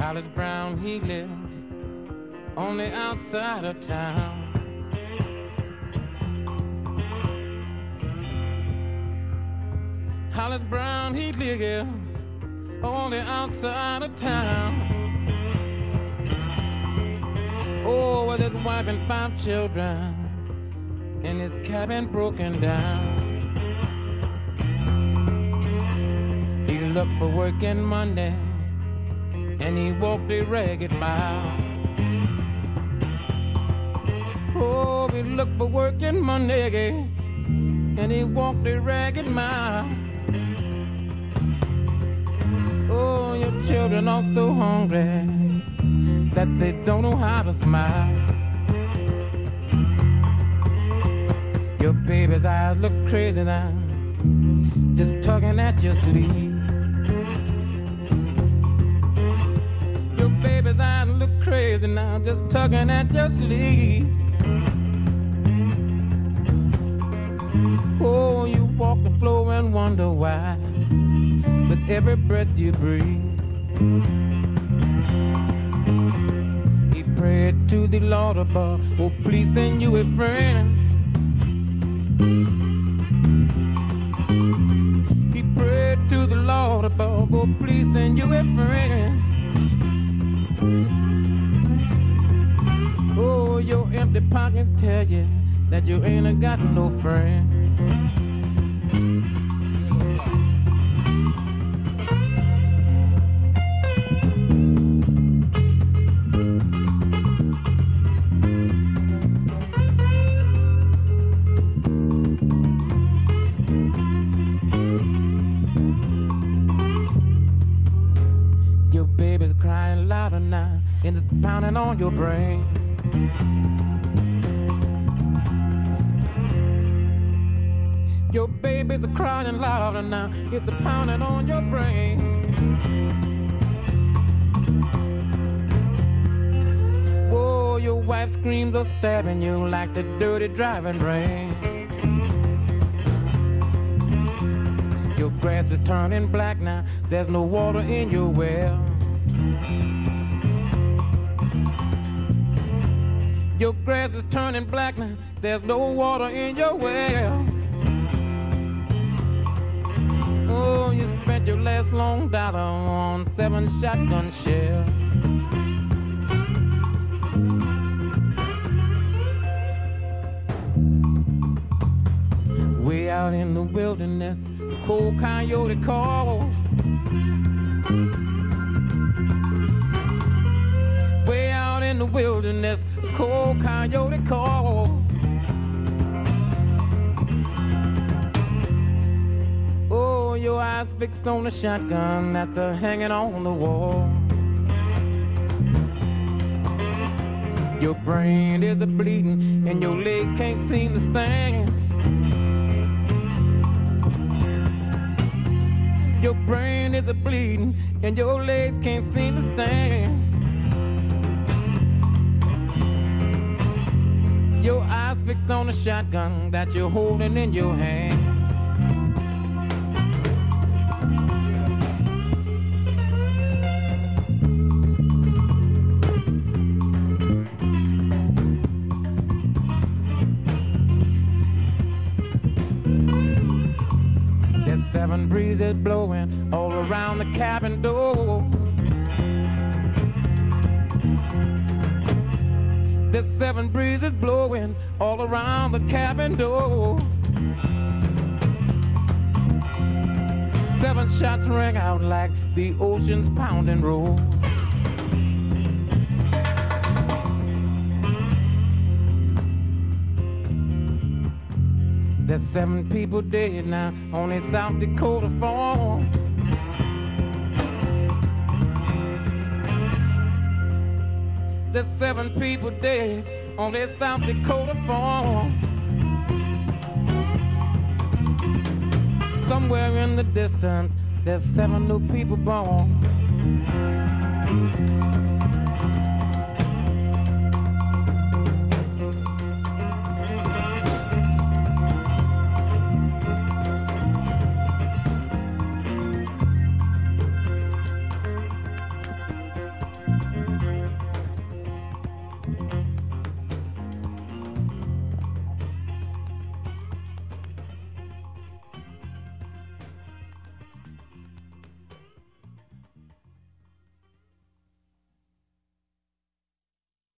Hollis Brown, he lived on the outside of town. Hollis Brown, he lived on the outside of town. Oh, with his wife and 5 children, and his cabin broken down. He looked for work in Monday, and he walked a ragged mile. Oh, he looked for work in Monday, and he walked a ragged mile. Oh, your children are so hungry that they don't know how to smile. Your baby's eyes look crazy now, just tugging at your sleeve. Your baby's eyes look crazy now, just tugging at your sleeve. Oh, you walk the floor and wonder why, with every breath you breathe. He prayed to the Lord above, oh please send you a friend. He prayed to the Lord above, oh please send you a friend. Oh, your empty pockets tell you that you ain't got no friend. Your baby's crying louder now, and it's pounding on your brain. Your baby's crying louder now, it's a pounding on your brain. Whoa, your wife screams are stabbing you like the dirty driving rain. Your grass is turning black now, there's no water in your well. Your grass is turning black now, there's no water in your well. Oh, you spent your last long dollar on 7 shotgun shells. Way out in the wilderness, the cold coyote calls. Way out in the wilderness, the cold coyote calls. Oh, your eyes fixed on the shotgun that's hanging on the wall. Your brain is bleeding and your legs can't seem to stand. Your brain is bleeding and your legs can't seem to stand. Your eyes fixed on the shotgun that you're holding in your hand. There's 7 breezes blowing all around the cabin door. There's 7 breezes blowing all around the cabin door. 7 shots rang out like the ocean's pounding roar. There's 7 people dead now on a South Dakota farm. There's 7 people dead on that South Dakota farm. Somewhere in the distance, there's 7 new people born.